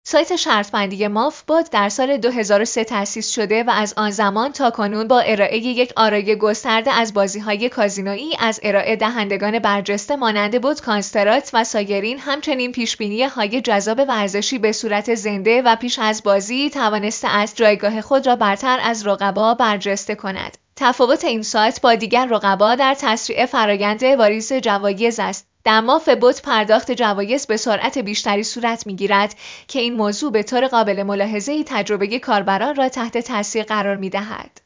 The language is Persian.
سایت شرط‌بندی مافبات در سال 2003 تأسیس شده و از آن زمان تا کنون با ارائه یک آرای گسترده از بازی‌های کازینویی از ارائه دهندگان برجسته مانند بوت کانسترات و سایرین، همچنین پیشبینی‌های جذاب ورزشی به صورت زنده و پیش از بازی توانسته است جایگاه خود را برتر از رقبا برجسته کند. تفاوت این سایت با دیگر رقبا در تسریع فرآیند واریز جوایز است. در مافبات پرداخت جوایز به سرعت بیشتری صورت می‌گیرد که این موضوع به طور قابل ملاحظه‌ای تجربه کاربران را تحت تاثیر قرار می‌دهد.